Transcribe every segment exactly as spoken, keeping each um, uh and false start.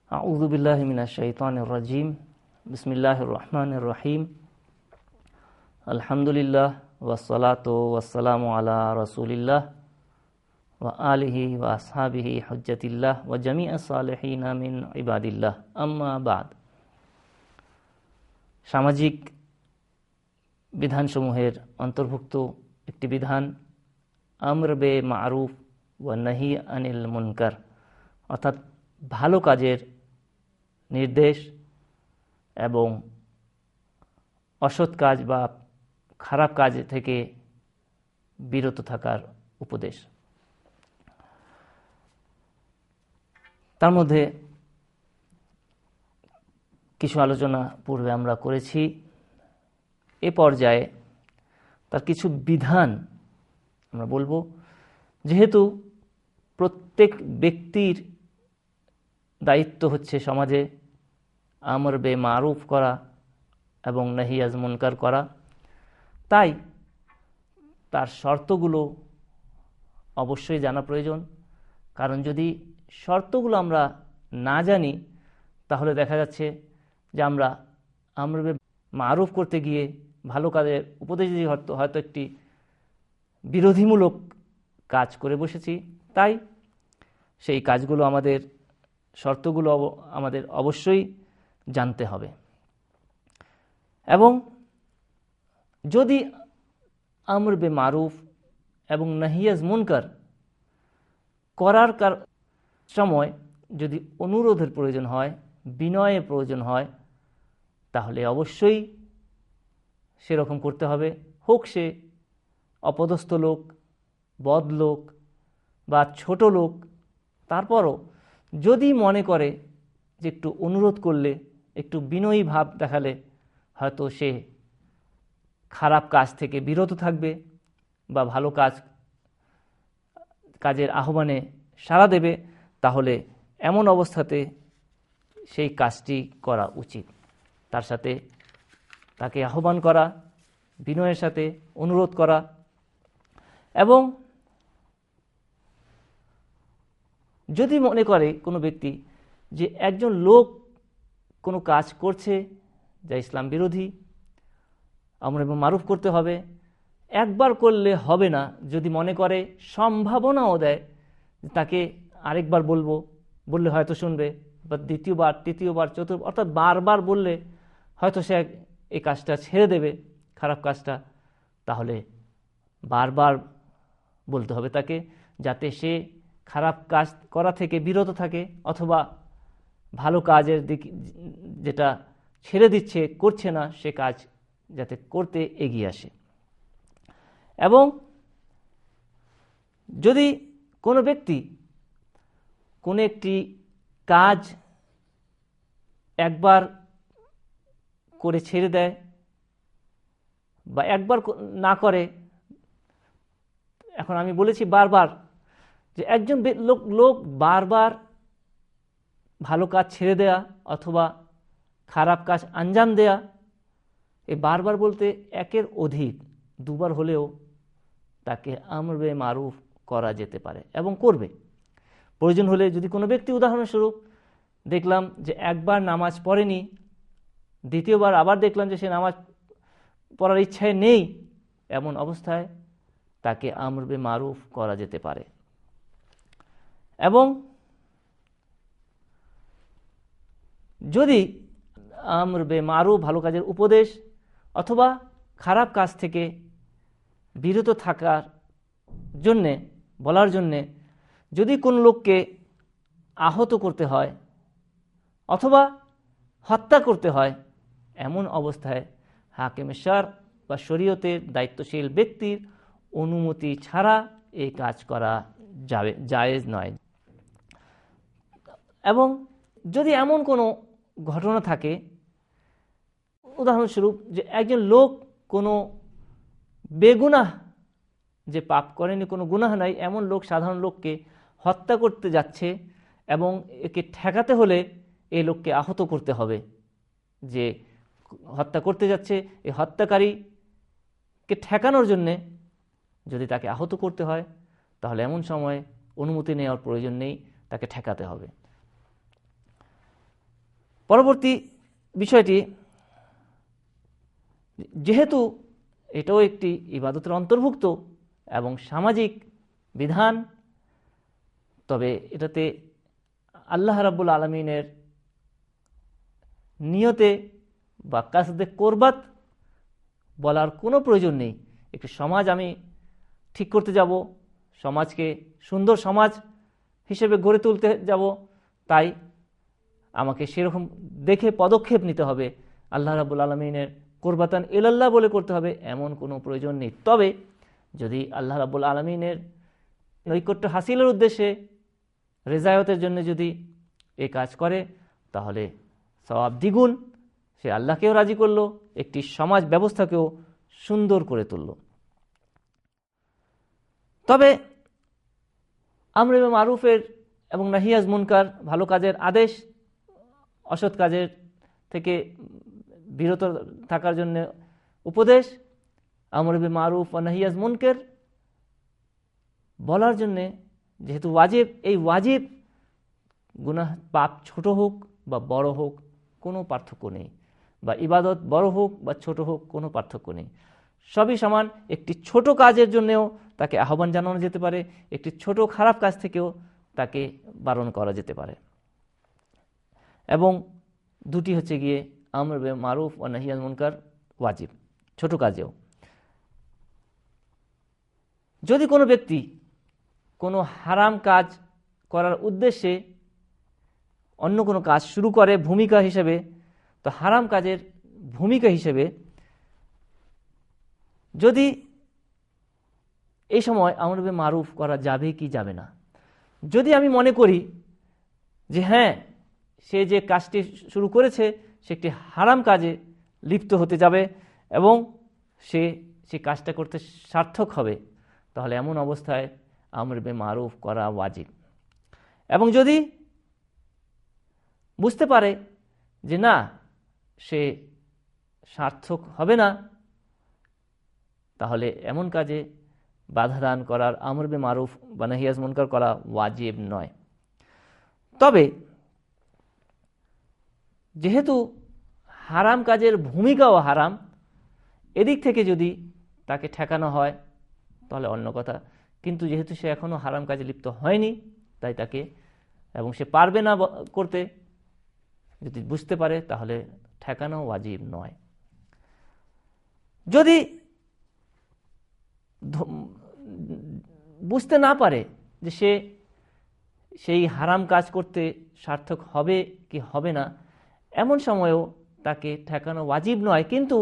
আউযু বিল্লাহি মিনাশ শাইতানির রাজিম। বিসমিল্লাহির রহমানির রহিম। আলহামদুলিল্লাহ ওয়াসসালাতু ওয়াসসালামু আলা রাসূলিল্লাহ ওয়া আলিহি ওয়া আসহাবিহি হুজ্জাতিল্লাহ ওয়া জামিআস সালিহিনা মিন ইবাদিল্লাহ, আম্মা বাদ। সামাজিক বিধানসমূহের অন্তর্ভুক্ত একটি বিধান আমর বে মারুফ ওয়া নাহি আনিল মুনকার, অর্থাৎ ভালো কাজের নির্দেশ এবং অসৎ কাজ বা খারাপ কাজ থেকে বিরত থাকার উপদেশ। তার মধ্যে কিছু আলোচনা পূর্বে আমরা করেছি। এ পর্যায়ে তার কিছু বিধান আমরা বলবো, যেহেতু প্রত্যেক ব্যক্তির দায়িত্ব হচ্ছে সমাজে আমর বে মারুফ করা এবং নাহি আজ মুনকার করা, তাই তার শর্তগুলো অবশ্যই জানা প্রয়োজন। কারণ যদি শর্তগুলো আমরা না জানি তাহলে দেখা যাচ্ছে যে আমরা আমর বে মারুফ করতে গিয়ে ভালো কাজের উপদেশ দিয়ে হয়তো হয়তো একটি বিরোধীমূলক কাজ করে বসেছি। তাই সেই কাজগুলো আমাদের শর্তগুলো আমাদের অবশ্যই জানতে হবে। এবং যদি আমর বে মারুফ এবং নাহি আজ মুনকার করার সময় যদি অনুরোধের প্রয়োজন হয়, বিনয়ের প্রয়োজন হয়, তাহলে অবশ্যই সেরকম করতে হবে। হোক সে অপদস্থ লোক, বদ লোক বা ছোট লোক, তারপরও যদি মনে করে যে একটু অনুরোধ করলে, একটু বিনয়ী ভাব দেখালে হয়তো সে খারাপ কাজ থেকে বিরত থাকবে বা ভালো কাজ কাজের আহ্বানে সাড়া দেবে, তাহলে এমন অবস্থাতে সেই কাজটি করা উচিত। তার সাথে তাকে আহ্বান করা, বিনয়ের সাথে অনুরোধ করা। এবং যদি মনে করে কোনো ব্যক্তি যে একজন লোক কোনো কাজ করছে যা ইসলাম বিরোধী, আমর বে মারুফ করতে হবে, একবার করলে হবে না। যদি মনে করে, সম্ভাবনাও দেয় তাকে আরেকবার বলবো, বললে হয়তো শুনবে, বা দ্বিতীয়বার, তৃতীয়বার, চতুর্থ, অর্থাৎ বারবার বললে হয়তো সে এই কাজটা ছেড়ে দেবে, খারাপ কাজটা, তাহলে বারবার বলতে হবে তাকে, যাতে সে খারাপ কাজ করা থেকে বিরত থাকে, অথবা ভালো কাজের দিক যেটা ছেড়ে দিচ্ছে, করছে না, সে কাজ যাতে করতে এগিয়ে আসে। এবং যদি কোনো ব্যক্তি কোনো একটি কাজ একবার করে ছেড়ে দেয় বা একবার না করে, এখন আমি বলেছি বারবার, যে একজন লোক লোক বারবার ভালো কাজ ছেড়ে দেয়া অথবা খারাপ কাজ আঞ্জাম দেয়া, এই বারবার বলতে একের অধিক দুবার হলেও তাকে আমর বে মারুফ করা যেতে পারে এবং করবে। প্রয়োজন হলে যদি কোনো ব্যক্তি, উদাহরণস্বরূপ দেখলাম যে একবার নামাজ পড়েনি, দ্বিতীয়বার আবার দেখলাম যে সে নামাজ পড়ার ইচ্ছায় নেই, এমন অবস্থায় তাকে আমর বে মারুফ করা যেতে পারে। এবং যদি আমর বে মারুফ, ভালো কাজের উপদেশ অথবা খারাপ কাজ থেকে বিরত থাকার জন্যে, বলার জন্যে যদি কোনো লোককে আহত করতে হয় অথবা হত্যা করতে হয়, এমন অবস্থায় হাকিম শার বা শরীয়তের দায়িত্বশীল ব্যক্তির অনুমতি ছাড়া এই কাজ করা যাবে জায়েজ নয়। এবং যদি এমন কোনো ঘটনা থাকে, উদাহরণস্বরূপ যে একজন লোক কোনো বেগুনাহ, যে পাপ করেনি, কোনো গুনাহ নাই, এমন লোক সাধারণ লোককে হত্যা করতে যাচ্ছে এবং একে ঠেকাতে হলে এই লোককে আহত করতে হবে। যে হত্যা করতে যাচ্ছে, এই হত্যাকারীকে ঠেকানোর জন্যে যদি তাকে আহত করতে হয়, তাহলে এমন সময় অনুমতি নেওয়ার প্রয়োজন নেই, তাকে ঠেকাতে হবে। পরবর্তী বিষয়টি, যেহেতু এটাও একটি ইবাদতের অন্তর্ভুক্ত এবং সামাজিক বিধান, তবে এটাতে আল্লাহ রাব্বুল আলামিনের নিয়তে বা কাসদে কোরবাত বলার কোনো প্রয়োজন নেই। একটি সমাজ আমি ঠিক করতে যাব, সমাজকে সুন্দর সমাজ হিসেবে গড়ে তুলতে যাব, তাই আমাকে সেরকম দেখে পদক্ষেপ নিতে হবে। আল্লাহ রাব্বুল আলামিনের কোরবাতান ইলাল্লাহ বলে করতে হবে এমন কোনো প্রয়োজন নেই। তবে যদি আল্লাহ রাব্বুল আলামিনের নৈকট্য হাসিলের উদ্দেশ্যে, রেজায়তের জন্য যদি এই কাজ করে, তাহলে সওয়াব দ্বিগুণ। সে আল্লাহকেও রাজি করলো, একটি সমাজ ব্যবস্থাকেও সুন্দর করে তুলল। তবে আমর বিল মারুফের এবং নাহি আনিল মুনকার, ভালো কাজের আদেশ, অসৎ কাজের থেকে বিরত থাকার জন্য উপদেশ, আমর বিল মারুফ ও নাহি আনিল মুনকার বলার জন্যে যেহেতু ওয়াজিব, এই ওয়াজিব গুনাহ পাপ ছোট হোক বা বড় হোক কোনো পার্থক্য নেই, বা ইবাদত বড় হোক বা ছোট হোক কোনো পার্থক্য নেই, সবই সমান। একটি ছোট কাজের জন্যেও তাকে আহ্বান জানানো যেতে পারে, একটি ছোট খারাপ কাজ থেকেও তাকে বারণ করা যেতে পারে। এবং দুটি হচ্ছে গিয়ে আমর বিল মারুফ ও নাহি আনিল মুনকার ওয়াজিব, ছোট কাজেও। যদি কোনো ব্যক্তি কোনো হারাম কাজ করার উদ্দেশ্যে অন্য কোনো কাজ শুরু করে ভূমিকা হিসেবে, তো হারাম কাজের ভূমিকা হিসেবে যদি এই সময় আমর বিল মারুফ করা যাবে কি যাবে না, যদি আমি মনে করি যে হ্যাঁ সে যে কাজটি শুরু করেছে সে একটি হারাম কাজে লিপ্ত হতে যাবে এবং সে সে কাজটা করতে সার্থক হবে, তাহলে এমন অবস্থায় আমর বিল মারুফ করা ওয়াজিব। এবং যদি বুঝতে পারে যে না সে সার্থক হবে না, তাহলে এমন কাজে বাধা দান করার, আমর বিল মারুফ বা নাহি আনিল মুনকার করা ওয়াজিব নয়। তবে যেহেতু হারাম কাজের ভূমিকাও হারাম, এদিক থেকে যদি তাকে ঠেকানো হয় তাহলে অন্য কথা, কিন্তু যেহেতু সে এখনো হারাম কাজে লিপ্ত হয়নি, তাই তাকে, এবং সে পারবে না করতে, যদি বুঝতে পারে তাহলে ঠেকানো ওয়াজিব নয়। যদি বুঝতে না পারে যে সে সেই হারাম কাজ করতে সার্থক হবে কি হবে না, এমন সময়েও তাকে ঠেকানো ওয়াজিব নয়, কিন্তু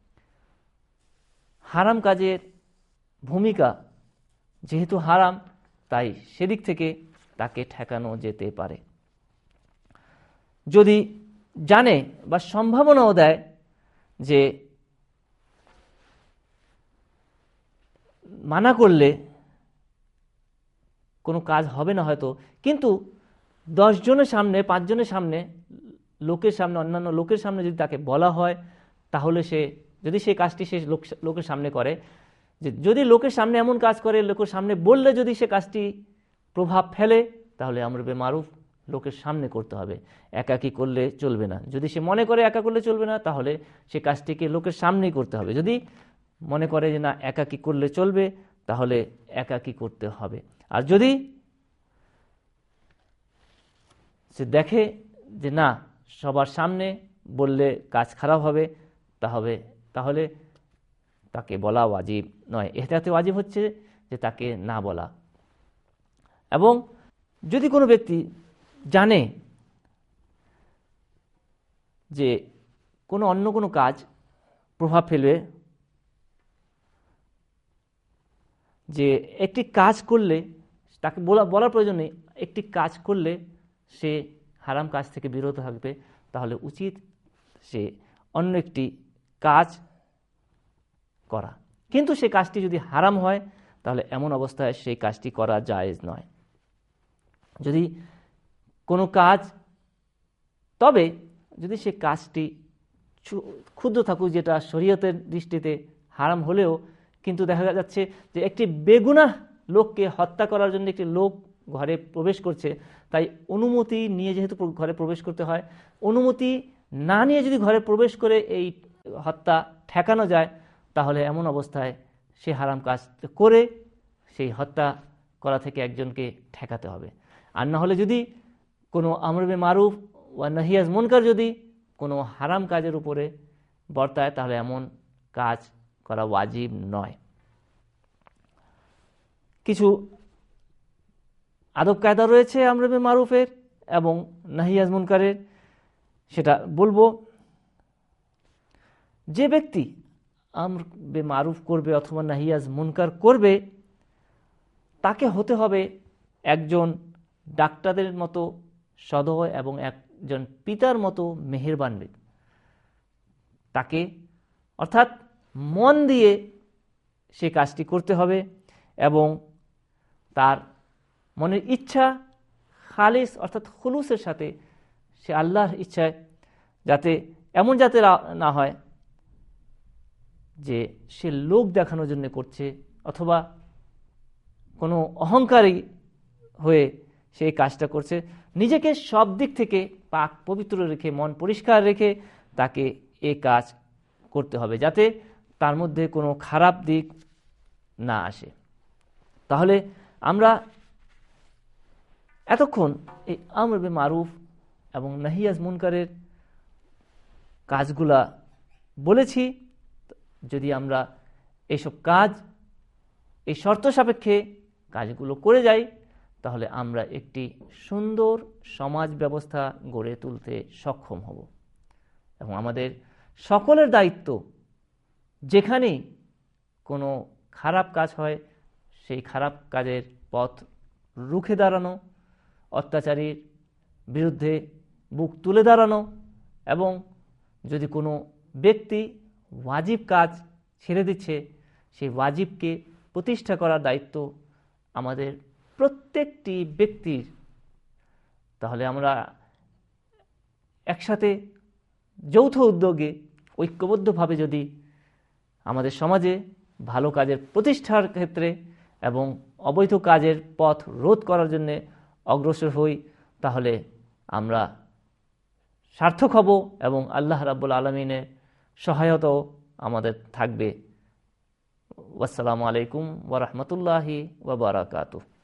হারাম কাজের ভূমিকা যেহেতু হারাম, তাই সেদিক থেকে তাকে ঠেকানো যেতে পারে। যদি জানে বা সম্ভাবনাও দেয় যে মানা করলে কোনো কাজ হবে না হয়তো, কিন্তু দশ জনের সামনে, পাঁচজনের সামনে, লোকের সামনে, অন্যান্য লোকের সামনে যদি তাকে বলা হয়, তাহলে সে, যদি সেই কাজটি সে লোকের সামনে করে, যে যদি লোকের সামনে এমন কাজ করে, লোকের সামনে বললে যদি সে কাজটি প্রভাব ফেলে, তাহলে আমর বিল মারুফ লোকের সামনে করতে হবে, একাকী করলে চলবে না। যদি সে মনে করে একা করলে চলবে না, তাহলে সে কাজটিকে লোকের সামনেই করতে হবে। যদি মনে করে যে না একাকী করলে চলবে, তাহলে একাকী করতে হবে। আর যদি সে দেখে যে না সবার সামনে বললে কাজ খারাপ হবে, তাহলে তাহলে তাকে বলা ওয়াজিব নয়। এহতিয়াতে ওয়াজিব হচ্ছে যে তাকে না বলা। এবং যদি কোনো ব্যক্তি জানে যে কোনো অন্য কোনো কাজ প্রভাব ফেলবে, যে একটি কাজ করলে তাকে বলা বলার প্রয়োজন নেই, একটি কাজ করলে সে হারাম কাজ থেকে বিরত থাকবে, তাহলে উচিত সে অন্য একটি কাজ করা। কিন্তু সে কাজটি যদি হারাম হয়, তাহলে এমন অবস্থায় সেই কাজটি করা জায়েজ নয়। যদি কোনো কাজ, তবে যদি সে কাজটি ক্ষুদ্র থাকুক, যেটা শরীয়তের দৃষ্টিতে হারাম হলেও, কিন্তু দেখা যাচ্ছে যে একটি বেগুনাহ লোককে হত্যা করার জন্য একটি লোক ঘরে প্রবেশ করছে, তাই অনুমতি নিয়ে যেহেতু ঘরে প্রবেশ করতে হয়, অনুমতি না নিয়ে যদি ঘরে প্রবেশ করে এই হত্যা ঠেকানো যায়, তাহলে এমন অবস্থায় সে হারাম কাজ করে সেই হত্যা করা থেকে একজনকে ঠেকাতে হবে। আর না হলে যদি কোনো আমর বে মারুফ ওয়া নাহি আনিল মুনকার যদি কোনো হারাম কাজের উপরে বর্তায়, তাহলে এমন কাজ করা ওয়াজিব নয়। কিছু আদব কায়দা রয়েছে আমর বে মারুফের এবং নাহি আনিল মুনকারের, সেটা বলবো। যে ব্যক্তি আমর বে মারুফ করবে অথবা নাহি আনিল মুনকার করবে, তাকে হতে হবে একজন ডাক্তারের মতো সদয় এবং একজন পিতার মতো মেহেরবান ব্যক্তি। তাকে অর্থাৎ মন দিয়ে সে কাজটি করতে হবে এবং তার মনের ইচ্ছা খালিস অর্থাৎ খুলুসের সাথে, সে আল্লাহর ইচ্ছায়, যাতে এমন যাতে না হয় যে সে লোক দেখানোর জন্য করছে অথবা কোনো অহংকারী হয়ে সেই কাজটা করছে। নিজেকে সব দিক থেকে পাক পবিত্র রেখে, মন পরিষ্কার রেখে তাকে এ কাজ করতে হবে, যাতে তার মধ্যে কোনো খারাপ দিক না আসে। তাহলে আমরা এতক্ষণ এই আমর বে মারুফ এবং নাহি আনিল মুনকারের কাজগুলা বলেছি। যদি আমরা এইসব কাজ এই শর্ত সাপেক্ষে কাজগুলো করে যাই, তাহলে আমরা একটি সুন্দর সমাজ ব্যবস্থা গড়ে তুলতে সক্ষম হব। এবং আমাদের সকলের দায়িত্ব, যেখানেই কোনো খারাপ কাজ হয় সেই খারাপ কাজের পথ রুখে দাঁড়ানো, অত্যাচারীর বিরুদ্ধে বুক তুলে দাঁড়ানো, এবং যদি কোনো ব্যক্তি ওয়াজিব কাজ ছেড়ে দিচ্ছে, সেই ওয়াজিবকে প্রতিষ্ঠা করার দায়িত্ব আমাদের প্রত্যেকটি ব্যক্তির। তাহলে আমরা একসাথে যৌথ উদ্যোগে ঐক্যবদ্ধভাবে যদি আমাদের সমাজে ভালো কাজের প্রতিষ্ঠার ক্ষেত্রে এবং অবৈধ কাজের পথ রোধ করার জন্য অগ্রসর হই, তাহলে আমরা সার্থক হব এবং আল্লাহ রাব্বুল আলামিনের সহায়তাও আমাদের থাকবে। আসসালামু আলাইকুম ওয়া রাহমাতুল্লাহি ওয়া বারাকাতুহু।